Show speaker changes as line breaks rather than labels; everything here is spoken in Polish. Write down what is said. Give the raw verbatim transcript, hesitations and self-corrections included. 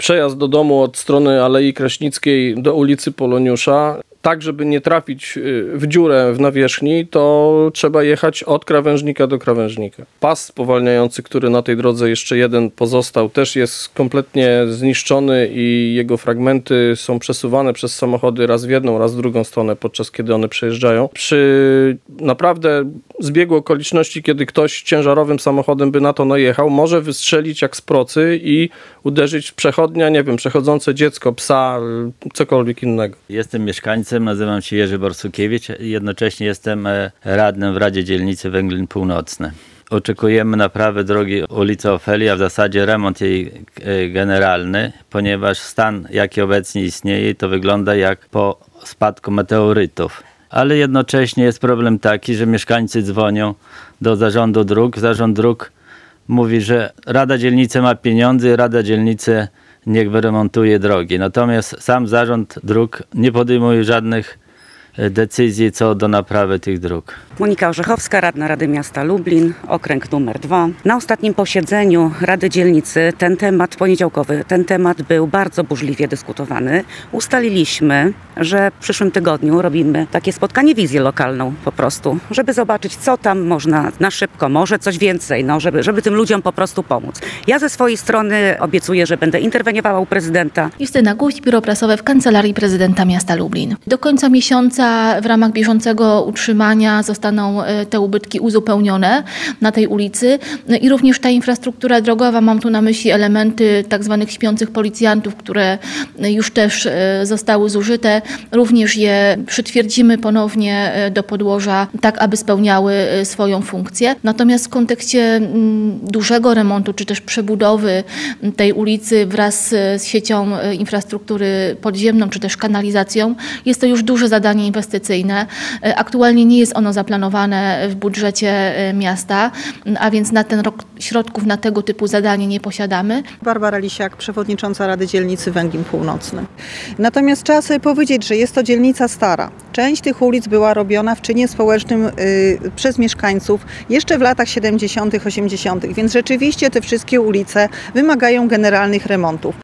przejazd do domu od strony Alei Kraśnickiej do ulicy Poloniusza, tak żeby nie trafić w dziurę w nawierzchni, to trzeba jechać od krawężnika do krawężnika. Pas spowalniający, który na tej drodze jeszcze jeden pozostał, też jest kompletnie zniszczony i jego fragmenty są przesuwane przez samochody raz w jedną, raz w drugą stronę, podczas kiedy one przejeżdżają. Przy naprawdę zbiegu okoliczności, kiedy ktoś ciężarowym samochodem by na to najechał, może wystrzelić jak z procy i uderzyć w przechodnia, nie wiem, przechodzące dziecko, psa, cokolwiek innego.
Jestem mieszkańcem, nazywam się Jerzy Borsukiewicz i jednocześnie jestem radnym w Radzie Dzielnicy Węglin Północny. Oczekujemy naprawy drogi ulicy Ofelii, a w zasadzie remont jej generalny, ponieważ stan, jaki obecnie istnieje, to wygląda jak po spadku meteorytów. Ale jednocześnie jest problem taki, że mieszkańcy dzwonią do zarządu dróg. Zarząd dróg mówi, że Rada Dzielnicy ma pieniądze, Rada Dzielnicy niech wyremontuje drogi. Natomiast sam zarząd dróg nie podejmuje żadnych decyzji co do naprawy tych dróg.
Monika Orzechowska, radna Rady Miasta Lublin, okręg numer dwa. Na ostatnim posiedzeniu Rady Dzielnicy ten temat poniedziałkowy, ten temat był bardzo burzliwie dyskutowany. Ustaliliśmy, że w przyszłym tygodniu robimy takie spotkanie, wizję lokalną po prostu, żeby zobaczyć, co tam można na szybko, może coś więcej, no, żeby, żeby tym ludziom po prostu pomóc. Ja ze swojej strony obiecuję, że będę interweniowała u prezydenta.
Justyna Guść, biuro prasowe w Kancelarii Prezydenta Miasta Lublin. Do końca miesiąca w ramach bieżącego utrzymania zostaną te ubytki uzupełnione na tej ulicy i również ta infrastruktura drogowa, mam tu na myśli elementy tak zwanych śpiących policjantów, które już też zostały zużyte, również je przytwierdzimy ponownie do podłoża, tak aby spełniały swoją funkcję. Natomiast w kontekście dużego remontu, czy też przebudowy tej ulicy wraz z siecią infrastruktury podziemną, czy też kanalizacją, jest to już duże zadanie inwestycyjne. Aktualnie nie jest ono zaplanowane w budżecie miasta, a więc na ten rok środków na tego typu zadanie nie posiadamy.
Barbara Lisiak, przewodnicząca Rady Dzielnicy Węglin Północny. Natomiast trzeba sobie powiedzieć, że jest to dzielnica stara. Część tych ulic była robiona w czynie społecznym y, przez mieszkańców jeszcze w latach siedemdziesiątych, osiemdziesiątych, więc rzeczywiście te wszystkie ulice wymagają generalnych remontów.